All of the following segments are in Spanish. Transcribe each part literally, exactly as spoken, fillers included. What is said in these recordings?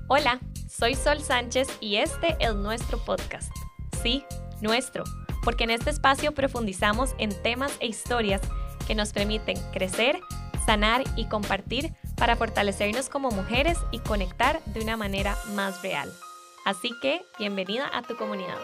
Hola, soy Sol Sánchez y este es nuestro podcast. Sí, nuestro, porque en este espacio profundizamos en temas e historias que nos permiten crecer, sanar y compartir para fortalecernos como mujeres y conectar de una manera más real. Así que, bienvenida a tu comunidad.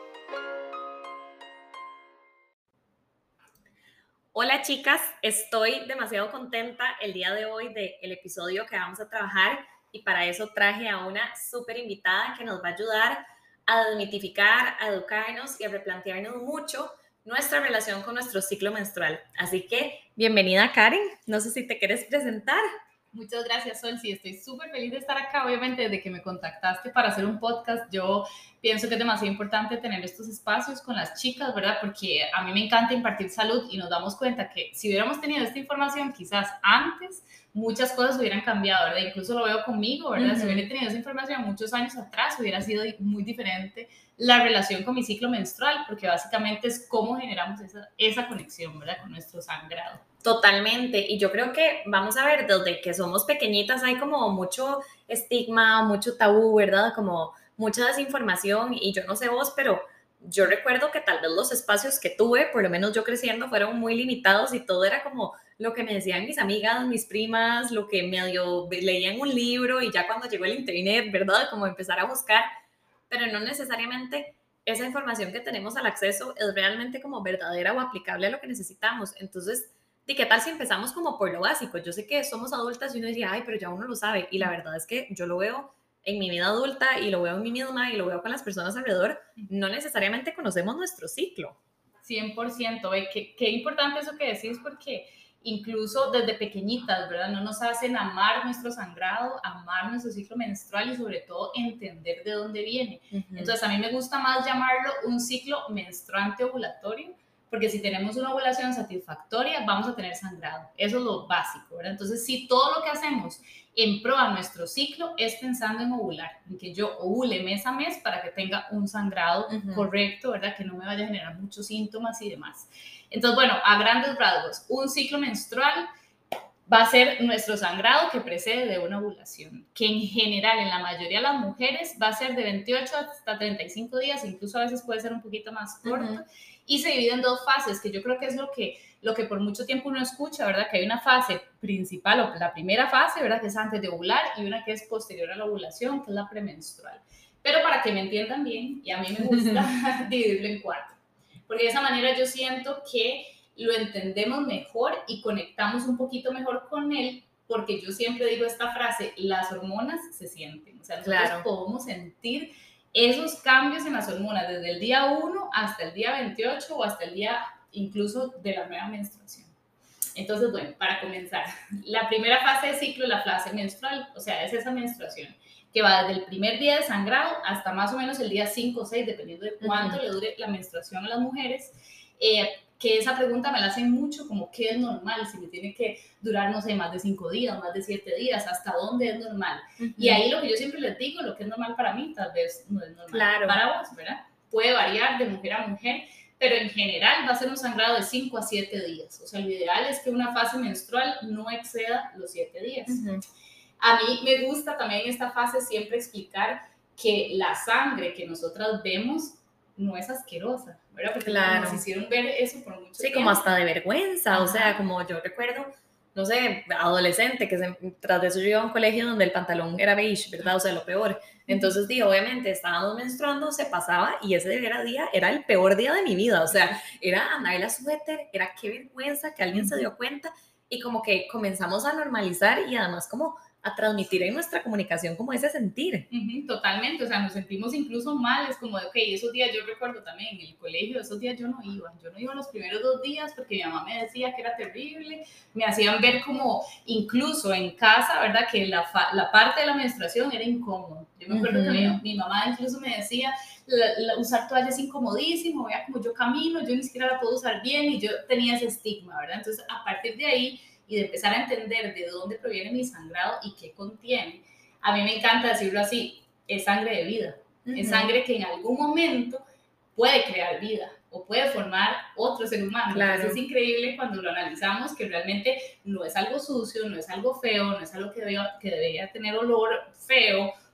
Hola chicas, estoy demasiado contenta el día de hoy del episodio que vamos a trabajar y para eso traje a una súper invitada que nos va a ayudar a desmitificar, a educarnos y a replantearnos mucho nuestra relación con nuestro ciclo menstrual. Así que, bienvenida Karen, no sé si te quieres presentar. Muchas gracias, Sol. Sí, estoy súper feliz de estar acá. Obviamente, desde que me contactaste para hacer un podcast, yo pienso que es demasiado importante tener estos espacios con las chicas, ¿verdad? Porque a mí me encanta impartir salud y nos damos cuenta que si hubiéramos tenido esta información quizás antes, muchas cosas hubieran cambiado, ¿verdad? Incluso lo veo conmigo, ¿verdad? Uh-huh. Si hubiera tenido esa información muchos años atrás, hubiera sido muy diferente la relación con mi ciclo menstrual, porque básicamente es cómo generamos esa, esa conexión, ¿verdad? Con nuestro sangrado. Totalmente, y yo creo que vamos a ver, desde que somos pequeñitas hay como mucho estigma, mucho tabú, ¿verdad? Como mucha desinformación, y yo no sé vos, pero yo recuerdo que tal vez los espacios que tuve, por lo menos yo creciendo, fueron muy limitados y todo era como lo que me decían mis amigas, mis primas, lo que medio leía en un libro y ya cuando llegó el internet, ¿verdad? Como empezar a buscar, pero no necesariamente esa información que tenemos al acceso es realmente como verdadera o aplicable a lo que necesitamos. Entonces, ¿y qué tal si empezamos como por lo básico? Yo sé que somos adultas y uno diría, ay, pero ya uno lo sabe. Y la verdad es que yo lo veo en mi vida adulta y lo veo en mí misma y lo veo con las personas alrededor. No necesariamente conocemos nuestro ciclo. cien por ciento. Qué, qué importante eso que decís, porque incluso desde pequeñitas, ¿verdad? No nos hacen amar nuestro sangrado, amar nuestro ciclo menstrual y sobre todo entender de dónde viene. Uh-huh. Entonces a mí me gusta más llamarlo un ciclo menstruante ovulatorio, porque si tenemos una ovulación satisfactoria, vamos a tener sangrado. Eso es lo básico, ¿verdad? Entonces, si todo lo que hacemos en pro a nuestro ciclo es pensando en ovular, en que yo ovule mes a mes para que tenga un sangrado uh-huh. correcto, ¿verdad? Que no me vaya a generar muchos síntomas y demás. Entonces, bueno, a grandes rasgos, un ciclo menstrual va a ser nuestro sangrado que precede de una ovulación, que en general, en la mayoría de las mujeres, va a ser de veintiocho hasta treinta y cinco días, incluso a veces puede ser un poquito más corto, uh-huh. y se divide en dos fases, que yo creo que es lo que, lo que por mucho tiempo uno escucha, ¿verdad? Que hay una fase principal, o la primera fase, ¿verdad? Que es antes de ovular, y una que es posterior a la ovulación, que es la premenstrual. Pero para que me entiendan bien, y a mí me gusta dividirlo en cuatro, porque de esa manera yo siento que lo entendemos mejor y conectamos un poquito mejor con él, porque yo siempre digo esta frase, las hormonas se sienten, o sea, nosotros claro. podemos sentir esos cambios en las hormonas desde el día uno hasta el día veintiocho o hasta el día incluso de la nueva menstruación. Entonces, bueno, para comenzar, la primera fase de ciclo, la fase menstrual, o sea, es esa menstruación que va desde el primer día de sangrado hasta más o menos el día cinco o seis, dependiendo de cuánto uh-huh. le dure la menstruación a las mujeres. Eh, que esa pregunta me la hacen mucho, como qué es normal, si me tiene que durar, no sé, más de cinco días, más de siete días, hasta dónde es normal. Uh-huh. Y ahí lo que yo siempre les digo, lo que es normal para mí, tal vez no es normal claro. para vos, ¿verdad? Puede variar de mujer a mujer, pero en general va a ser un sangrado de cinco a siete días. O sea, lo ideal es que una fase menstrual no exceda los siete días. Uh-huh. A mí me gusta también en esta fase siempre explicar que la sangre que nosotras vemos no es asquerosa, ¿verdad? Porque claro. nos hicieron ver eso por mucho sí, tiempo. Sí, como hasta de vergüenza, ajá. O sea, como yo recuerdo, no sé, adolescente, que se, tras de eso yo iba a un colegio donde el pantalón era beige, ¿verdad? O sea, lo peor. Entonces, digo, obviamente, estábamos menstruando, se pasaba, y ese era, día, era el peor día de mi vida, o sea, era andar la suéter, era qué vergüenza que alguien se dio cuenta, y como que comenzamos a normalizar, y además como a transmitir en nuestra comunicación como ese sentir. Uh-huh, totalmente, o sea, nos sentimos incluso mal, es como de, ok, esos días yo recuerdo también en el colegio, esos días yo no iba, yo no iba los primeros dos días porque mi mamá me decía que era terrible, me hacían ver como incluso en casa, ¿verdad? Que la, fa- la parte de la menstruación era incómodo. Yo me acuerdo uh-huh. que mi, mi mamá incluso me decía, la, la, usar toalla es incomodísimo, vea como yo camino, yo ni siquiera la puedo usar bien y yo tenía ese estigma, ¿verdad? Entonces, a partir de ahí, y de empezar a entender de dónde proviene mi sangrado y qué contiene, a mí me encanta decirlo así, es sangre de vida, uh-huh. es sangre que en algún momento puede crear vida o puede formar otro ser humano. Claro. Entonces es increíble cuando lo analizamos que realmente no es algo sucio, no es algo feo, no es algo que, debe, que debería tener olor feo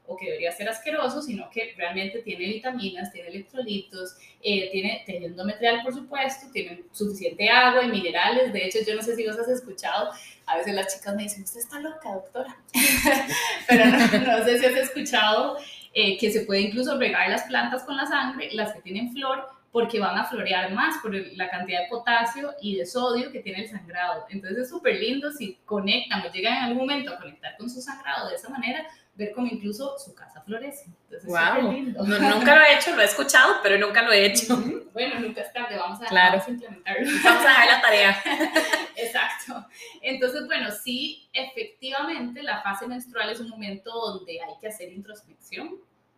o que debería ser asqueroso, sino que realmente tiene vitaminas, tiene electrolitos, eh, tiene tejido endometrial, por supuesto, tiene suficiente agua y minerales. De hecho, yo no sé si vos has escuchado, a veces las chicas me dicen, usted está loca, doctora, pero no, no sé si has escuchado eh, que se puede incluso regar las plantas con la sangre, las que tienen flor, porque van a florear más por la cantidad de potasio y de sodio que tiene el sangrado. Entonces es súper lindo si conectan o llegan en algún momento a conectar con su sangrado de esa manera, ver cómo incluso su casa florece. Entonces wow. es súper lindo. No, nunca lo he hecho, lo he escuchado, pero nunca lo he hecho. Uh-huh. Bueno, nunca es tarde, vamos a, claro. vamos a implementarlo. Vamos a dejar la tarea. Exacto. Entonces, bueno, sí, efectivamente, la fase menstrual es un momento donde hay que hacer introspección,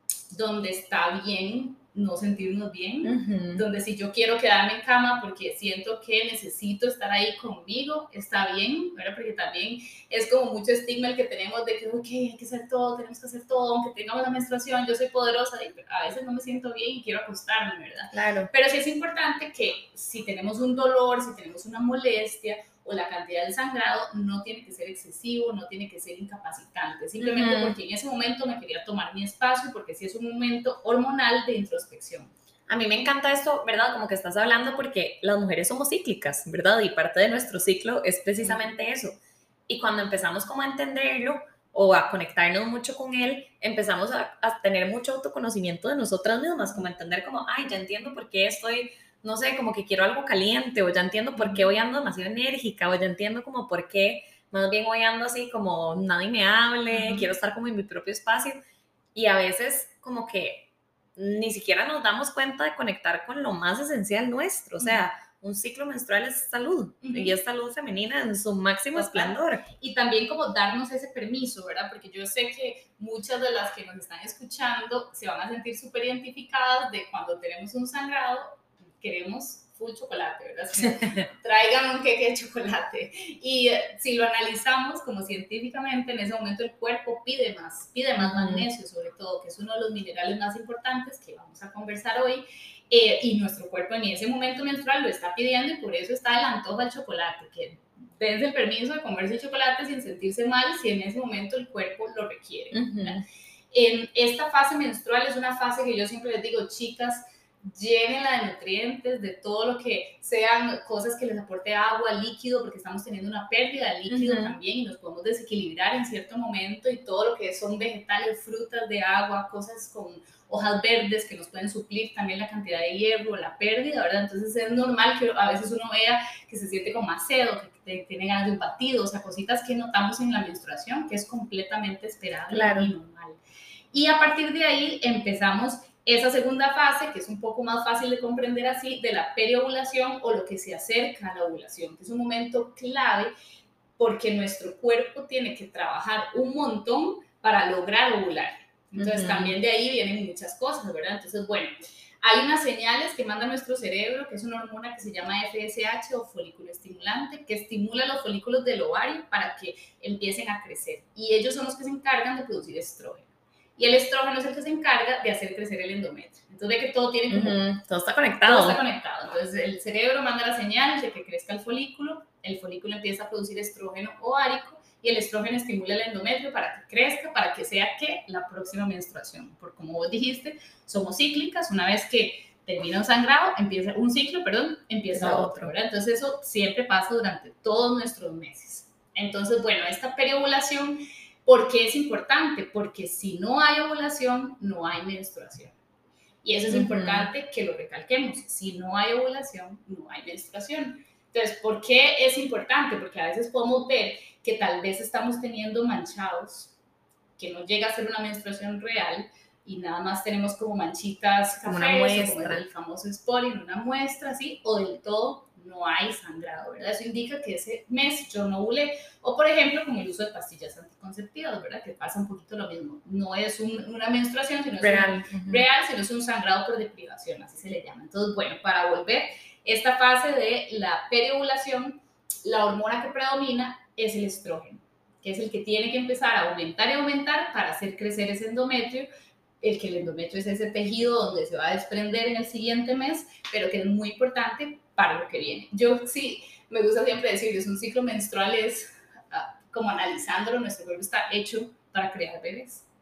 donde está bien no sentirnos bien, uh-huh. donde si yo quiero quedarme en cama porque siento que necesito estar ahí conmigo, está bien, ¿verdad? Porque también es como mucho estigma el que tenemos de que, ok, hay que hacer todo, tenemos que hacer todo, aunque tengamos la menstruación, yo soy poderosa, y a veces no me siento bien y quiero acostarme, ¿verdad? Claro. Pero sí es importante que si tenemos un dolor, si tenemos una molestia, o la cantidad de sangrado no tiene que ser excesivo, no tiene que ser incapacitante, simplemente uh-huh. porque en ese momento me quería tomar mi espacio, porque sí es un momento hormonal de introspección. A mí me encanta esto, ¿verdad? Como que estás hablando porque las mujeres somos cíclicas, ¿verdad? Y parte de nuestro ciclo es precisamente uh-huh. eso. Y cuando empezamos como a entenderlo o a conectarnos mucho con él, empezamos a, a tener mucho autoconocimiento de nosotras mismas, como a entender como, ay, ya entiendo por qué estoy... no sé, como que quiero algo caliente, o ya entiendo por qué hoy ando demasiado enérgica, o ya entiendo como por qué más bien hoy ando así como nadie me hable, uh-huh. quiero estar como en mi propio espacio, y a veces como que ni siquiera nos damos cuenta de conectar con lo más esencial nuestro, o sea, uh-huh. un ciclo menstrual es salud, uh-huh. y es salud femenina en su máximo esplendor. Y también como darnos ese permiso, ¿verdad? Porque yo sé que muchas de las que nos están escuchando se van a sentir súper identificadas de cuando tenemos un sangrado, queremos full chocolate, ¿verdad? Si traigan un queque de chocolate. Y eh, si lo analizamos como científicamente, en ese momento el cuerpo pide más, pide más uh-huh. magnesio sobre todo, que es uno de los minerales más importantes que vamos a conversar hoy, eh, y nuestro cuerpo en ese momento menstrual lo está pidiendo y por eso está el antojo al chocolate, que dense el permiso de comerse chocolate sin sentirse mal si en ese momento el cuerpo lo requiere. Uh-huh. En esta fase menstrual es una fase que yo siempre les digo, chicas, llénenla de nutrientes, de todo lo que sean cosas que les aporte agua, líquido, porque estamos teniendo una pérdida de líquido uh-huh. también y nos podemos desequilibrar en cierto momento, y todo lo que son vegetales, frutas de agua, cosas con hojas verdes que nos pueden suplir también la cantidad de hierro, la pérdida, ¿verdad? Entonces es normal que a veces uno vea que se siente con más sed o que tiene ganas de un batido, o sea, cositas que notamos en la menstruación, que es completamente esperable claro. y normal. Y a partir de ahí empezamos esa segunda fase, que es un poco más fácil de comprender así, de la periovulación o lo que se acerca a la ovulación, que es un momento clave porque nuestro cuerpo tiene que trabajar un montón para lograr ovular. Entonces uh-huh. también de ahí vienen muchas cosas, ¿verdad? Entonces, bueno, hay unas señales que manda nuestro cerebro, que es una hormona que se llama F S H o folículo estimulante, que estimula los folículos del ovario para que empiecen a crecer. Y ellos son los que se encargan de producir estrógeno. Y el estrógeno es el que se encarga de hacer crecer el endometrio. Entonces, ve que todo tiene como... Uh-huh. Todo está conectado. Todo está conectado. Entonces, el cerebro manda la señal de que crezca el folículo, el folículo empieza a producir estrógeno ovárico, y el estrógeno estimula el endometrio para que crezca, para que sea que la próxima menstruación. Porque como vos dijiste, somos cíclicas. Una vez que termina un sangrado, empieza un ciclo, perdón, empieza otro, otro, ¿verdad? Entonces, eso siempre pasa durante todos nuestros meses. Entonces, bueno, esta periovulación... ¿Por qué es importante? Porque si no hay ovulación, no hay menstruación. Y eso es uh-huh. importante que lo recalquemos. Si no hay ovulación, no hay menstruación. Entonces, ¿por qué es importante? Porque a veces podemos ver que tal vez estamos teniendo manchados, que no llega a ser una menstruación real, y nada más tenemos como manchitas cafés, como una muestra, como el famoso spotting, una muestra así, o del todo no hay sangrado, ¿verdad? Eso indica que ese mes yo no ovulé. O, por ejemplo, con el uso de pastillas anticonceptivas, ¿verdad? Que pasa un poquito lo mismo. No es un, una menstruación, sino real. Es un, uh-huh. real, sino es un sangrado por deprivación, así se le llama. Entonces, bueno, para volver, esta fase de la periovulación, la hormona que predomina es el estrógeno, que es el que tiene que empezar a aumentar y aumentar para hacer crecer ese endometrio, el que el endometrio es ese tejido donde se va a desprender en el siguiente mes, pero que es muy importante para lo que viene. Yo sí, me gusta siempre decir, es un ciclo menstrual, es uh, como analizándolo, nuestro cuerpo está hecho para crear bebés.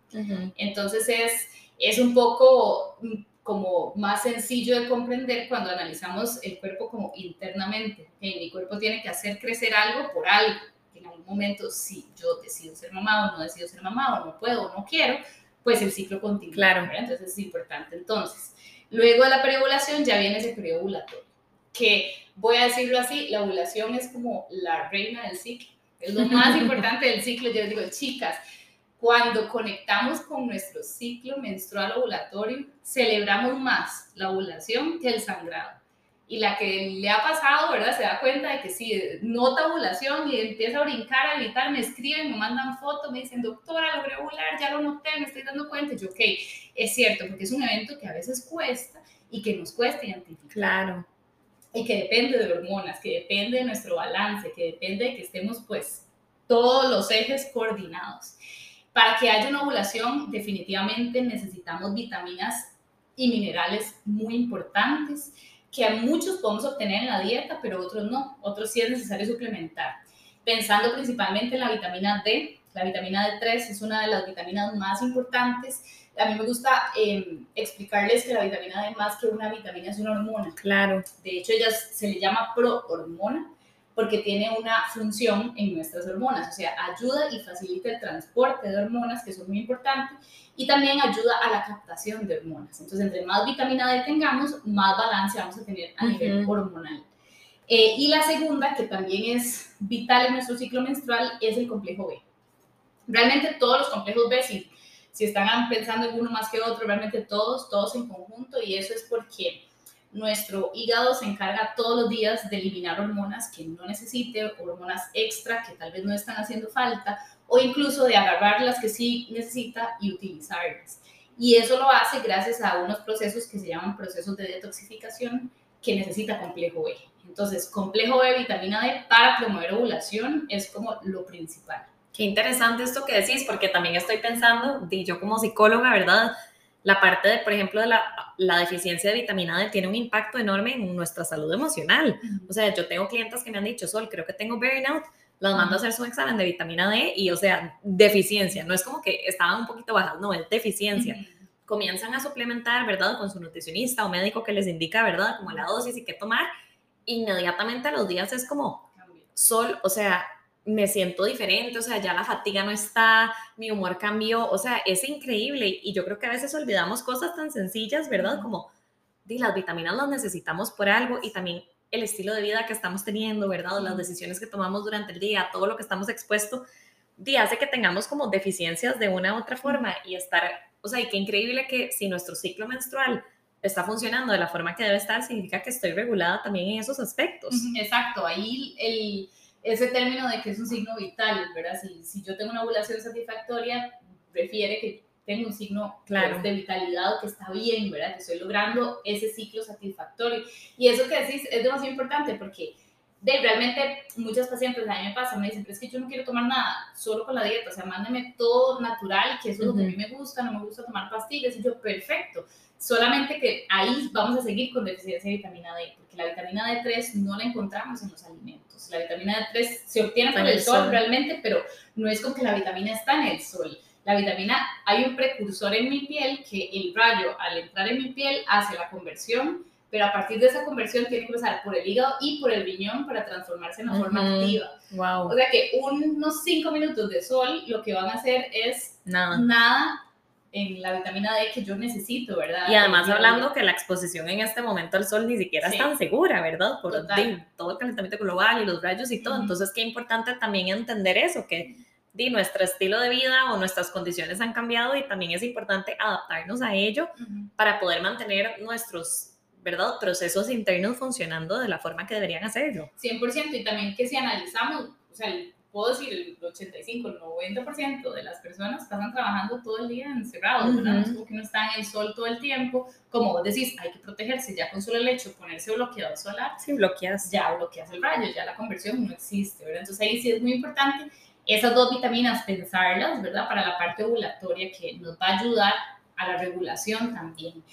Uh-huh. Entonces es, es un poco como más sencillo de comprender cuando analizamos el cuerpo como internamente. Okay, mi cuerpo tiene que hacer crecer algo por algo. En algún momento, si yo decido ser mamá o no decido ser mamá, o no puedo o no quiero, pues el ciclo continúa. Claro. ¿verdad? Entonces es importante. Entonces, luego de la preovulación ya viene ese periodo ovulatorio, que voy a decirlo así, la ovulación es como la reina del ciclo, es lo más importante del ciclo. Yo les digo, chicas, cuando conectamos con nuestro ciclo menstrual ovulatorio, celebramos más la ovulación que el sangrado. Y la que le ha pasado, ¿verdad? Se da cuenta de que sí, nota ovulación y empieza a brincar, a gritar, me escriben, me mandan fotos, me dicen, doctora, logré ovular, ya lo noté, me estoy dando cuenta. Y yo, ok, es cierto, porque es un evento que a veces cuesta y que nos cuesta identificar. Claro. Y que depende de hormonas, que depende de nuestro balance, que depende de que estemos, pues, todos los ejes coordinados. Para que haya una ovulación, definitivamente necesitamos vitaminas y minerales muy importantes, que a muchos podemos obtener en la dieta, pero otros no. Otros sí es necesario suplementar. Pensando principalmente en la vitamina D. La vitamina D tres es una de las vitaminas más importantes. A mí me gusta eh, explicarles que la vitamina D, más que una vitamina, es una hormona. Claro. De hecho, ella se le llama prohormona porque tiene una función en nuestras hormonas, o sea, ayuda y facilita el transporte de hormonas, que son muy importantes, y también ayuda a la captación de hormonas. Entonces, entre más vitamina D tengamos, más balance vamos a tener a uh-huh. nivel hormonal. Eh, y la segunda, que también es vital en nuestro ciclo menstrual, es el complejo B. Realmente todos los complejos B, si, si están pensando en uno más que otro, realmente todos, todos en conjunto, y eso es porque nuestro hígado se encarga todos los días de eliminar hormonas que no necesite, hormonas extra que tal vez no están haciendo falta, o incluso de agarrar las que sí necesita y utilizarlas. Y eso lo hace gracias a unos procesos que se llaman procesos de detoxificación que necesita complejo B. Entonces, complejo B, vitamina D, para promover ovulación es como lo principal. Qué interesante esto que decís, porque también estoy pensando, y yo como psicóloga, ¿verdad?, la parte de, por ejemplo, de la, la deficiencia de vitamina D tiene un impacto enorme en nuestra salud emocional. O sea, yo tengo clientes que me han dicho, Sol, creo que tengo burnout, las mando a hacer su examen de vitamina D y, o sea, deficiencia. No es como que estaban un poquito bajas, no, es deficiencia. Comienzan a suplementar, ¿verdad?, con su nutricionista o médico que les indica, ¿verdad?, como la dosis y qué tomar. Inmediatamente a los días es como, Sol, o sea, me siento diferente, o sea, ya la fatiga no está, mi humor cambió, o sea, es increíble. Y yo creo que a veces olvidamos cosas tan sencillas, ¿verdad? Como, di, las vitaminas las necesitamos por algo, y también el estilo de vida que estamos teniendo, ¿verdad? Las decisiones que tomamos durante el día, todo lo que estamos expuestos, di, hace que tengamos como deficiencias de una u otra forma, y estar, o sea, y qué increíble que si nuestro ciclo menstrual está funcionando de la forma que debe estar, significa que estoy regulada también en esos aspectos. Exacto, ahí el... ese término de que es un signo vital, ¿verdad? Si, si yo tengo una ovulación satisfactoria, refiere que tengo un signo, claro, pues, de vitalidad, que está bien, ¿verdad? Que estoy logrando ese ciclo satisfactorio. Y eso que decís es demasiado importante, porque de, realmente muchas pacientes, a mí me pasa, me dicen, pero es que yo no quiero tomar nada, solo con la dieta, o sea, mándeme todo natural, que eso es uh-huh. lo que a mí me gusta, no me gusta tomar pastillas. Y yo, perfecto. Solamente que ahí vamos a seguir con deficiencia de vitamina D, porque la vitamina D tres no la encontramos en los alimentos. La vitamina D tres se obtiene por el sol, sol realmente, pero no es como que la vitamina está en el sol. La vitamina, hay un precursor en mi piel que el rayo, al entrar en mi piel, hace la conversión, pero a partir de esa conversión tiene que pasar por el hígado y por el riñón para transformarse en una uh-huh. forma activa. Wow. O sea que unos cinco minutos de sol lo que van a hacer es nada. nada en la vitamina D que yo necesito, ¿verdad? Y además hablando que la exposición en este momento al sol ni siquiera sí. es tan segura, ¿verdad? Por di, todo el calentamiento global y los rayos y todo. Uh-huh. Entonces, qué importante también entender eso, que di, nuestro estilo de vida o nuestras condiciones han cambiado, y también es importante adaptarnos a ello uh-huh. para poder mantener nuestros, ¿verdad?, procesos internos funcionando de la forma que deberían hacerlo. cien por ciento, y también que si analizamos, o sea, puedo decir el ochenta y cinco, el noventa por ciento de las personas pasan trabajando todo el día encerrados, uh-huh. ¿verdad? No es como que no están en el sol todo el tiempo. Como vos decís, hay que protegerse, ya con solo el hecho de ponerse bloqueador solar, sí, bloqueas. ya bloqueas el rayo, ya la conversión no existe, ¿verdad? Entonces ahí sí es muy importante esas dos vitaminas, pensarlas, ¿verdad?, para la parte ovulatoria, que nos va a ayudar a la regulación también.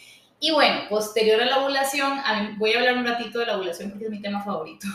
Y bueno, posterior a la ovulación, a mí, voy a hablar un ratito de la ovulación porque es mi tema favorito.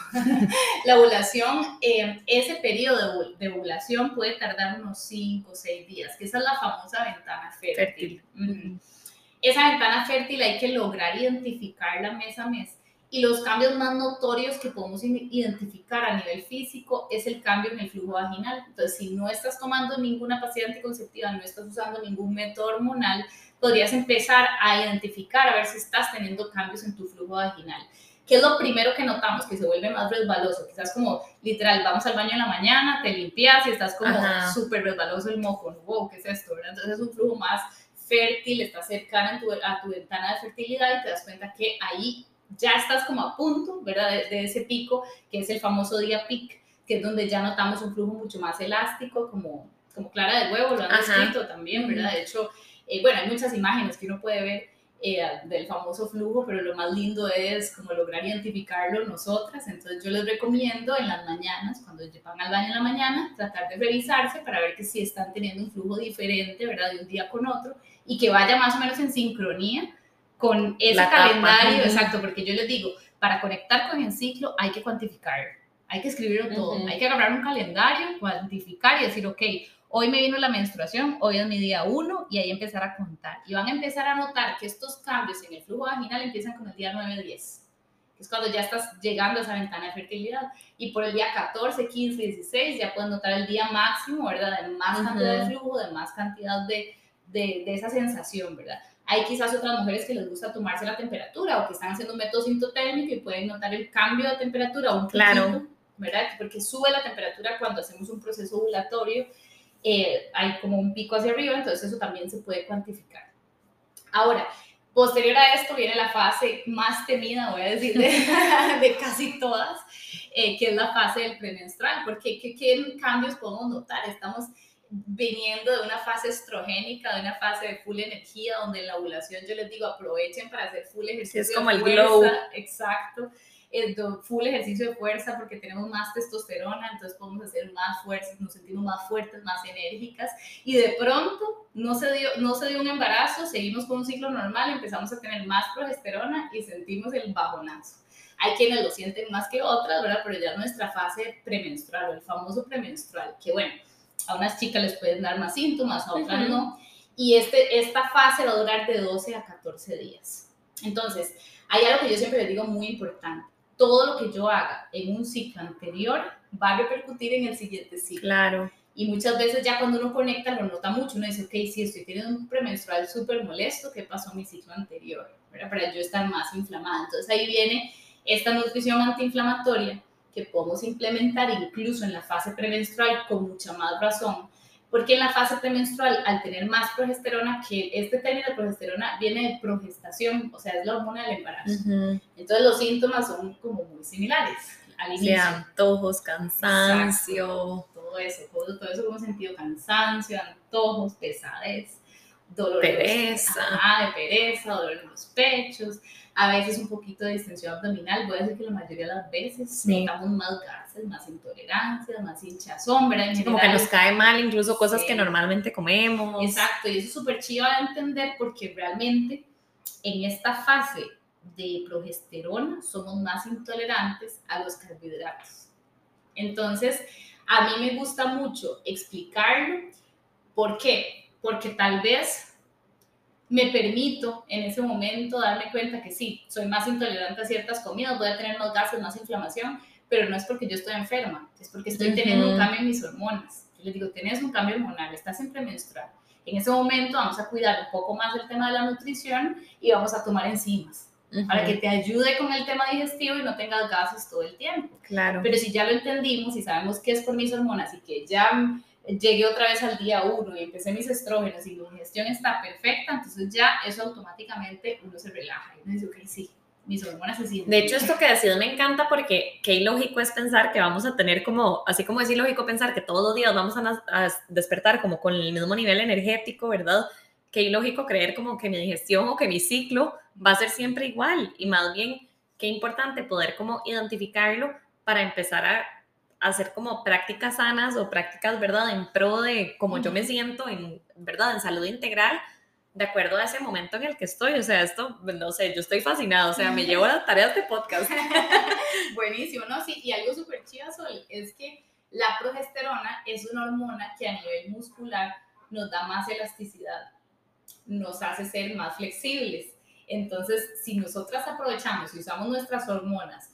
La ovulación, eh, ese periodo de ovulación puede tardar unos cinco o seis días, que esa es la famosa ventana fértil. fértil. Uh-huh. Esa ventana fértil hay que lograr identificarla mes a mes. Y los cambios más notorios que podemos identificar a nivel físico es el cambio en el flujo vaginal. Entonces, si no estás tomando ninguna pastilla anticonceptiva, no estás usando ningún método hormonal, podrías empezar a identificar, a ver si estás teniendo cambios en tu flujo vaginal. ¿Qué es lo primero que notamos? Que se vuelve más resbaloso. Quizás como, literal, vamos al baño en la mañana, te limpias y estás como súper resbaloso el moco. Wow, ¿qué es esto? ¿Verdad? Entonces es un flujo más fértil, está cercana a tu, a tu ventana de fertilidad y te das cuenta que ahí ya estás como a punto, ¿verdad? De, de ese pico, que es el famoso día peak, que es donde ya notamos un flujo mucho más elástico, como, como clara de huevo, lo han descrito también, ¿verdad? De hecho, eh, bueno, hay muchas imágenes que uno puede ver eh, del famoso flujo, pero lo más lindo es como lograr identificarlo nosotras. Entonces yo les recomiendo en las mañanas, cuando van al baño en la mañana, tratar de revisarse para ver que si están teniendo un flujo diferente, ¿verdad? De un día con otro, y que vaya más o menos en sincronía con ese la calendario, tapa. Exacto, porque yo les digo, para conectar con el ciclo hay que cuantificarlo, hay que escribirlo todo, uh-huh. Hay que agarrar un calendario, cuantificar y decir, ok, hoy me vino la menstruación, hoy es mi día uno, y ahí empezar a contar. Y van a empezar a notar que estos cambios en el flujo vaginal empiezan con el día nueve diez, que es cuando ya estás llegando a esa ventana de fertilidad. Y por el día catorce, quince, dieciséis ya puedes notar el día máximo, ¿verdad? De más uh-huh. cantidad de flujo, de más cantidad de, de, de esa sensación, ¿verdad? Hay quizás otras mujeres que les gusta tomarse la temperatura o que están haciendo un método sintotérmico y pueden notar el cambio de temperatura un poquito, claro. ¿Verdad? Porque sube la temperatura cuando hacemos un proceso ovulatorio. Eh, hay como un pico hacia arriba, entonces eso también se puede cuantificar. Ahora, posterior a esto viene la fase más temida, voy a decir, de, de casi todas, eh, que es la fase del premenstrual, porque ¿qué, qué cambios podemos notar? Estamos viniendo de una fase estrogénica, de una fase de full energía, donde en la ovulación yo les digo, aprovechen para hacer full ejercicio es como de el fuerza, glow. Exacto. Full ejercicio de fuerza porque tenemos más testosterona, entonces podemos hacer más fuerzas, nos sentimos más fuertes, más enérgicas, y de pronto no se dio, no se dio un embarazo, seguimos con un ciclo normal, empezamos a tener más progesterona y sentimos el bajonazo. Hay quienes lo sienten más que otras, ¿verdad? Pero ya nuestra fase premenstrual, el famoso premenstrual, que bueno, a unas chicas les pueden dar más síntomas, a otras uh-huh. no, y este, esta fase va a durar de doce a catorce días. Entonces, hay algo que yo siempre les digo muy importante. Todo lo que yo haga en un ciclo anterior va a repercutir en el siguiente ciclo. Claro. Y muchas veces ya cuando uno conecta lo nota mucho. Uno dice, ok, sí, estoy teniendo un premenstrual súper molesto, ¿qué pasó en mi ciclo anterior? ¿Verdad? Para yo estar más inflamada. Entonces ahí viene esta nutrición antiinflamatoria que podemos implementar incluso en la fase premenstrual con mucha más razón. Porque en la fase premenstrual, al tener más progesterona, que este término de progesterona viene de progestación, o sea, es la hormona del embarazo. Uh-huh. Entonces los síntomas son como muy similares al inicio. Sí, antojos, cansancio. Exacto. Todo eso, todo, todo eso como sentido, cansancio, antojos, pesadez, dolor pereza. De, ajá, de pereza, dolor en los pechos, a veces un poquito de distensión abdominal. Voy a decir que la mayoría de las veces sí. Notamos más gases, más intolerancia, más hinchazón, ¿verdad? Sí, como que nos cae mal incluso cosas sí. que normalmente comemos. Exacto, y eso es súper chido de entender porque realmente en esta fase de progesterona somos más intolerantes a los carbohidratos. Entonces, a mí me gusta mucho explicarlo. ¿Por qué? Porque tal vez me permito en ese momento darme cuenta que sí, soy más intolerante a ciertas comidas, voy a tener más gases, más inflamación, pero no es porque yo estoy enferma, es porque estoy uh-huh. teniendo un cambio en mis hormonas. Yo les digo, tenés un cambio hormonal, estás en premenstrual. En ese momento vamos a cuidar un poco más el tema de la nutrición y vamos a tomar enzimas uh-huh. para que te ayude con el tema digestivo y no tengas gases todo el tiempo. Claro. Pero si ya lo entendimos y sabemos qué es por mis hormonas y que ya llegué otra vez al día uno y empecé mis estrógenos y mi digestión está perfecta, entonces ya eso automáticamente uno se relaja y uno dice, ok, sí, mis hormonas se sienten. De hecho, esto que decís me encanta porque qué ilógico es pensar que vamos a tener como, así como es ilógico pensar que todos los días vamos a, a despertar como con el mismo nivel energético, ¿verdad? Qué ilógico creer como que mi digestión o que mi ciclo va a ser siempre igual, y más bien qué importante poder como identificarlo para empezar a hacer como prácticas sanas o prácticas, ¿verdad?, en pro de cómo yo me siento, en, ¿verdad?, en salud integral, de acuerdo a ese momento en el que estoy. O sea, esto, no sé, yo estoy fascinada, o sea, me llevo las tareas de podcast. Buenísimo, ¿no? Sí, y algo súper chido, Sol, es que la progesterona es una hormona que a nivel muscular nos da más elasticidad, nos hace ser más flexibles. Entonces, si nosotras aprovechamos y usamos nuestras hormonas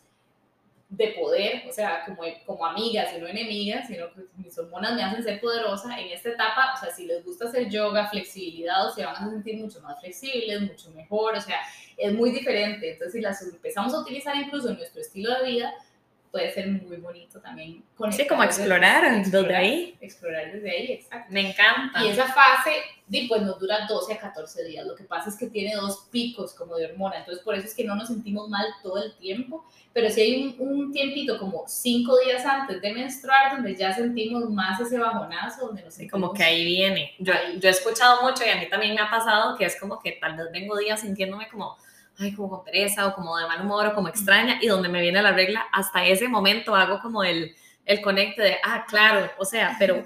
de poder, o sea, como, como amigas y no enemigas, sino que mis hormonas me hacen ser poderosa en esta etapa. O sea, si les gusta hacer yoga, flexibilidad, o se van a sentir mucho más flexibles, mucho mejor, o sea, es muy diferente. Entonces, si las empezamos a utilizar incluso en nuestro estilo de vida, puede ser muy bonito también conectar. Sí, como explorar, explorar desde ahí. Explorar desde ahí, exacto. Me encanta. Y esa fase, pues nos dura doce a catorce días. Lo que pasa es que tiene dos picos como de hormona, entonces por eso es que no nos sentimos mal todo el tiempo, pero sí hay un, un tiempito como cinco días antes de menstruar donde ya sentimos más ese bajonazo, donde nos sí, sentimos... como que ahí viene. Yo, ahí. yo he escuchado mucho y a mí también me ha pasado que es como que tal vez vengo días sintiéndome como... ay, como con pereza o como de mal humor o como extraña, y donde me viene la regla, hasta ese momento hago como el, el conecte de, ah, claro, o sea, pero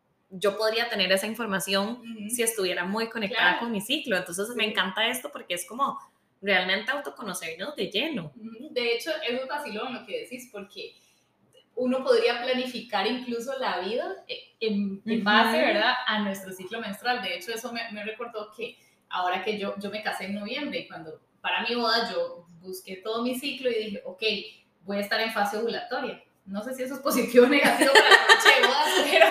yo podría tener esa información uh-huh. si estuviera muy conectada claro. con mi ciclo. Entonces sí. me encanta esto porque es como realmente autoconocernos de lleno. Uh-huh. De hecho, es un vacilón lo que decís, porque uno podría planificar incluso la vida en, en base, uh-huh. ¿verdad?, a nuestro ciclo menstrual. De hecho, eso me, me recordó que ahora que yo, yo me casé en noviembre y cuando para mi boda yo busqué todo mi ciclo y dije, ok, voy a estar en fase ovulatoria. No sé si eso es positivo o negativo para la noche de bodas, pero,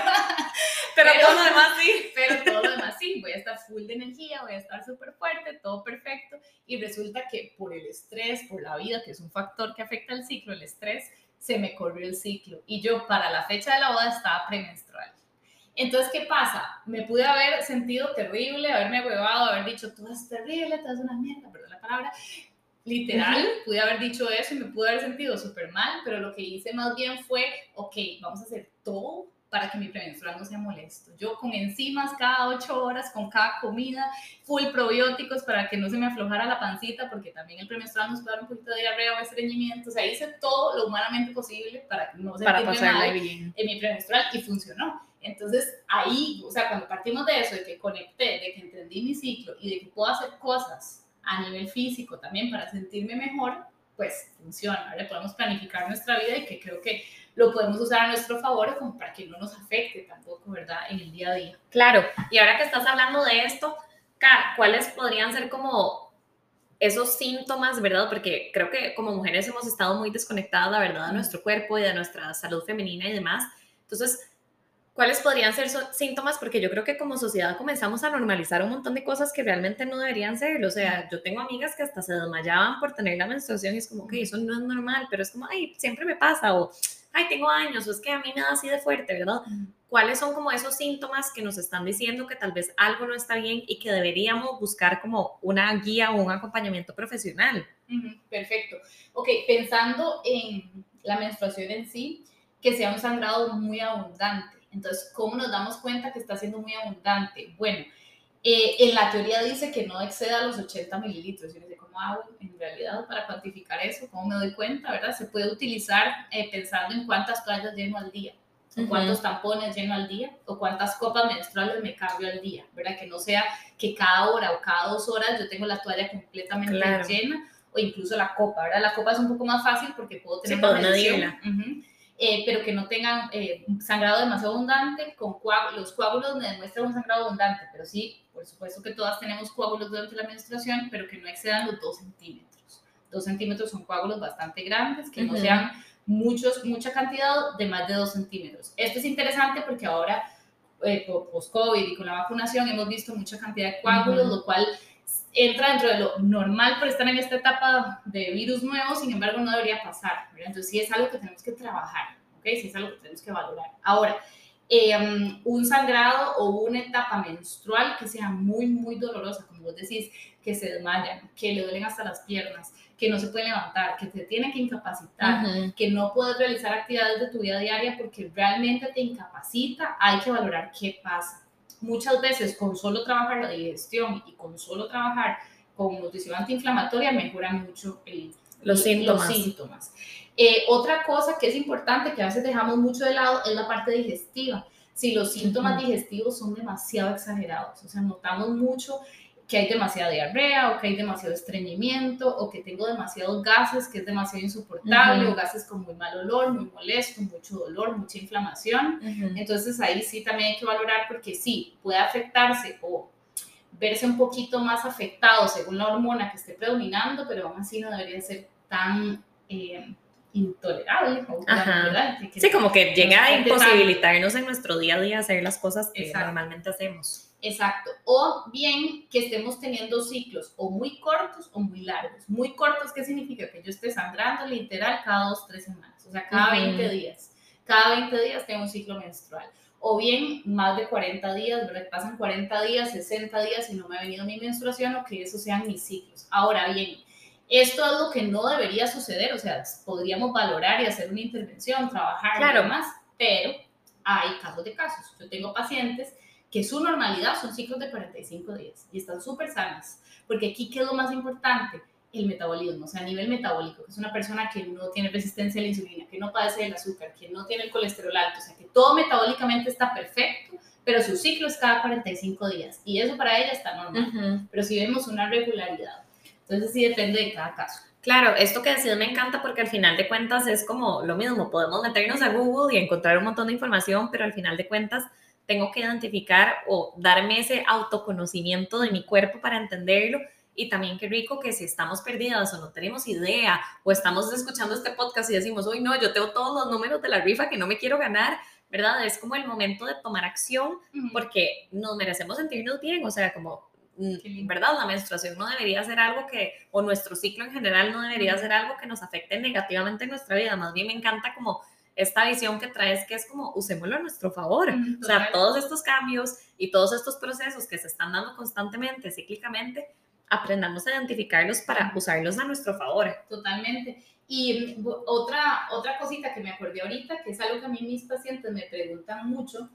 pero, pero todo lo demás sí. Pero todo lo demás sí, voy a estar full de energía, voy a estar súper fuerte, todo perfecto. Y resulta que por el estrés, por la vida, que es un factor que afecta al ciclo, el estrés, se me corrió el ciclo. Y yo para la fecha de la boda estaba premenstrual. Entonces, ¿qué pasa? Me pude haber sentido terrible, haberme huevado, haber dicho, tú eres terrible, tú eres una mierda, perdón la palabra. Literal, uh-huh. pude haber dicho eso y me pude haber sentido súper mal, pero lo que hice más bien fue, ok, vamos a hacer todo para que mi premenstrual no sea molesto. Yo con enzimas cada ocho horas, con cada comida, full probióticos para que no se me aflojara la pancita, porque también el premenstrual nos puede dar un poquito de diarrea o estreñimiento. O sea, hice todo lo humanamente posible para no sentirme mal bien en mi premenstrual y funcionó. Entonces, ahí, o sea, cuando partimos de eso, de que conecté, de que entendí mi ciclo y de que puedo hacer cosas a nivel físico también para sentirme mejor, pues funciona, ¿vale? Podemos planificar nuestra vida y que creo que lo podemos usar a nuestro favor como para que no nos afecte tampoco, ¿verdad?, en el día a día. Claro, y ahora que estás hablando de esto, ¿cuáles podrían ser como esos síntomas, verdad? Porque creo que como mujeres hemos estado muy desconectadas, la verdad, de nuestro cuerpo y de nuestra salud femenina y demás. Entonces, ¿cuáles podrían ser síntomas? Porque yo creo que como sociedad comenzamos a normalizar un montón de cosas que realmente no deberían ser. O sea, yo tengo amigas que hasta se desmayaban por tener la menstruación y es como, ok, eso no es normal, pero es como, ay, siempre me pasa, o ay, tengo años, o es que a mí me da así de fuerte, ¿verdad? ¿Cuáles son como esos síntomas que nos están diciendo que tal vez algo no está bien y que deberíamos buscar como una guía o un acompañamiento profesional? Uh-huh, perfecto. Ok, pensando en la menstruación en sí, que sea un sangrado muy abundante. Entonces, ¿cómo nos damos cuenta que está siendo muy abundante? Bueno, eh, en la teoría dice que no exceda los ochenta mililitros. Yo no sé cómo hago en realidad para cuantificar eso, cómo me doy cuenta, ¿verdad? Se puede utilizar eh, pensando en cuántas toallas lleno al día, o uh-huh. cuántos tampones lleno al día, o cuántas copas menstruales me cambio al día, ¿verdad? Que no sea que cada hora o cada dos horas yo tengo la toalla completamente claro. llena, o incluso la copa, ¿verdad? La copa es un poco más fácil porque puedo tener más medición. Uh-huh. Eh, pero que no tengan eh, sangrado demasiado abundante, con coág- los coágulos me demuestran un sangrado abundante, pero sí, por supuesto que todas tenemos coágulos durante la menstruación, pero que no excedan los dos centímetros. dos centímetros son coágulos bastante grandes, que uh-huh. no sean muchos, mucha cantidad de más de dos centímetros. Esto es interesante porque ahora, eh, post-COVID y con la vacunación, hemos visto mucha cantidad de coágulos, uh-huh. lo cual entra dentro de lo normal por estar en esta etapa de virus nuevo, sin embargo no debería pasar, ¿verdad? Entonces sí es algo que tenemos que trabajar, ¿ok? Sí es algo que tenemos que valorar. Ahora, eh, um, un sangrado o una etapa menstrual que sea muy, muy dolorosa, como vos decís, que se desmayan, que le duelen hasta las piernas, que no se puede levantar, que te tiene que incapacitar, uh-huh. que no puedes realizar actividades de tu vida diaria porque realmente te incapacita, hay que valorar qué pasa. Muchas veces con solo trabajar la digestión y con solo trabajar con nutrición antiinflamatoria mejora mucho el, los síntomas. Los síntomas. Eh, otra cosa que es importante que a veces dejamos mucho de lado es la parte digestiva. Si los síntomas uh-huh. digestivos son demasiado exagerados, o sea, notamos mucho que hay demasiada diarrea o que hay demasiado estreñimiento o que tengo demasiados gases, que es demasiado insoportable, uh-huh. o gases con muy mal olor, muy molesto, mucho dolor, mucha inflamación. Uh-huh. Entonces ahí sí también hay que valorar porque sí, puede afectarse o verse un poquito más afectado según la hormona que esté predominando, pero aún así no debería ser tan eh, intolerable. O ¿verdad? Que, que sí, como que llega a imposibilitarnos tan... en nuestro día a día hacer las cosas que Exacto. normalmente hacemos. Exacto, o bien que estemos teniendo ciclos o muy cortos o muy largos. Muy cortos, ¿qué significa? Que yo esté sangrando literal cada dos, tres semanas, o sea, cada uh-huh. veinte días. Cada veinte días tengo un ciclo menstrual. O bien más de cuarenta días, ¿verdad? Pasan cuarenta días, sesenta días y no me ha venido mi menstruación o que esos sean mis ciclos. Ahora bien, esto es lo que no debería suceder, o sea, podríamos valorar y hacer una intervención, trabajar claro. y demás, pero hay casos de casos. Yo tengo pacientes que su normalidad son ciclos de cuarenta y cinco días y están súper sanas, porque aquí, ¿qué es lo más importante? El metabolismo, o sea, a nivel metabólico, que es una persona que no tiene resistencia a la insulina, que no padece del azúcar, que no tiene el colesterol alto, o sea, que todo metabólicamente está perfecto, pero su ciclo es cada cuarenta y cinco días, y eso para ella está normal, uh-huh. pero si vemos una regularidad, entonces sí depende de cada caso. Claro, esto que decís me encanta porque al final de cuentas es como lo mismo, podemos meternos a Google y encontrar un montón de información, pero al final de cuentas tengo que identificar o darme ese autoconocimiento de mi cuerpo para entenderlo. Y también qué rico que si estamos perdidas o no tenemos idea o estamos escuchando este podcast y decimos, uy, no, yo tengo todos los números de la rifa que no me quiero ganar, ¿verdad? Es como el momento de tomar acción porque nos merecemos sentirnos bien, o sea, como, ¿verdad? La menstruación no debería ser algo que, o nuestro ciclo en general no debería ser algo que nos afecte negativamente en nuestra vida. Más bien me encanta como esta visión que traes que es como usémoslo a nuestro favor, mm, o sea, todos estos cambios y todos estos procesos que se están dando constantemente, cíclicamente, aprendamos a identificarlos para mm. usarlos a nuestro favor. Totalmente. Y otra, otra cosita que me acordé ahorita, que es algo que a mí mis pacientes me preguntan mucho,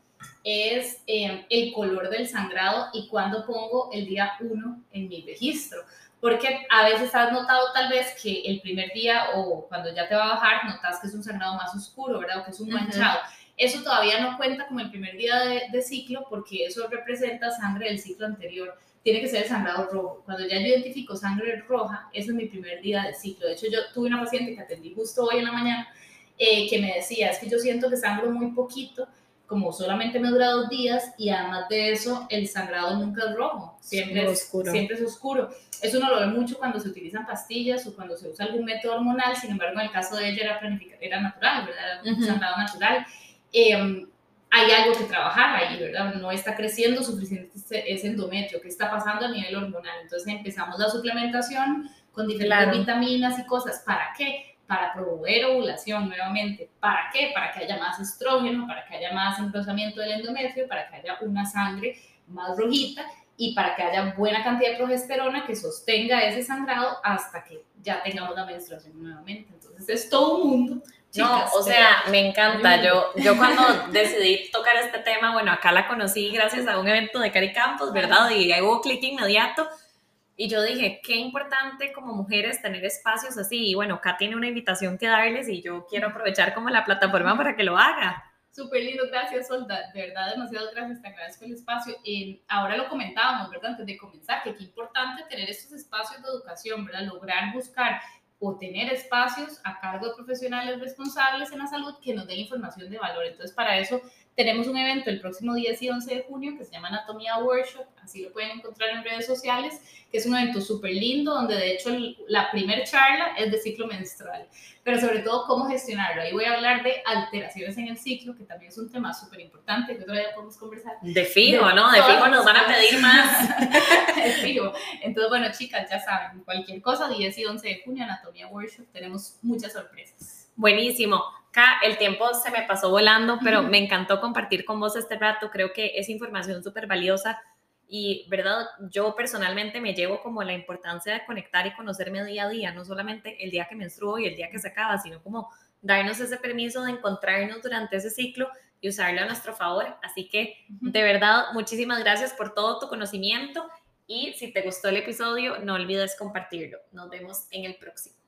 es eh, el color del sangrado y cuándo pongo el día uno en mi registro. Porque a veces has notado tal vez que el primer día o cuando ya te va a bajar, notas que es un sangrado más oscuro, ¿verdad? O que es un manchado. Uh-huh. Eso todavía no cuenta como el primer día de, de ciclo porque eso representa sangre del ciclo anterior. Tiene que ser el sangrado rojo. Cuando ya yo identifico sangre roja, ese es mi primer día de ciclo. De hecho, yo tuve una paciente que atendí justo hoy en la mañana eh, que me decía, es que yo siento que sangro muy poquito, como solamente me dura dos días y además de eso el sangrado nunca es rojo, siempre, es, oscuro. siempre es oscuro. Eso uno lo ve mucho cuando se utilizan pastillas o cuando se usa algún método hormonal, sin embargo en el caso de ella era, era natural, ¿verdad? Era un uh-huh. sangrado natural. Eh, hay algo que trabajar ahí, ¿verdad? No está creciendo suficiente ese endometrio, ¿qué está pasando a nivel hormonal? Entonces empezamos la suplementación con diferentes claro. vitaminas y cosas, ¿para qué? Para promover ovulación nuevamente. ¿Para qué? Para que haya más estrógeno, para que haya más engrosamiento del endometrio, para que haya una sangre más rojita y para que haya buena cantidad de progesterona que sostenga ese sangrado hasta que ya tengamos la menstruación nuevamente. Entonces es todo un mundo. Chicas, no, o sea, me encanta. Yo, yo cuando decidí tocar este tema, bueno, acá la conocí gracias a un evento de Cari Campos, ¿verdad? Y ahí hubo clic inmediato. Y yo dije, qué importante como mujeres tener espacios así. Y bueno, acá tiene una invitación que darles y yo quiero aprovechar como la plataforma para que lo haga. Súper lindo, gracias, Solda. De verdad, demasiado gracias, te agradezco el espacio. Eh, ahora lo comentábamos, ¿verdad? Antes de comenzar, que qué importante tener estos espacios de educación, ¿verdad? Lograr buscar o tener espacios a cargo de profesionales responsables en la salud que nos den información de valor. Entonces, para eso tenemos un evento el próximo diez y once de junio que se llama Anatomía Workshop, así lo pueden encontrar en redes sociales, que es un evento súper lindo, donde de hecho el, la primer charla es de ciclo menstrual, pero sobre todo cómo gestionarlo. Ahí voy a hablar de alteraciones en el ciclo, que también es un tema súper importante, que otro día podemos conversar. De fijo, de, ¿no? De fijo nos van a pedir más. De fijo. Entonces, bueno, chicas, ya saben, cualquier cosa, diez y once de junio, Anatomía Workshop, tenemos muchas sorpresas. Buenísimo. Acá el tiempo se me pasó volando, pero me encantó compartir con vos este rato. Creo que es información súper valiosa y, ¿verdad? Yo personalmente me llevo como la importancia de conectar y conocerme día a día, no solamente el día que menstruo y el día que se acaba, sino como darnos ese permiso de encontrarnos durante ese ciclo y usarlo a nuestro favor. Así que, de verdad, muchísimas gracias por todo tu conocimiento y si te gustó el episodio, no olvides compartirlo. Nos vemos en el próximo.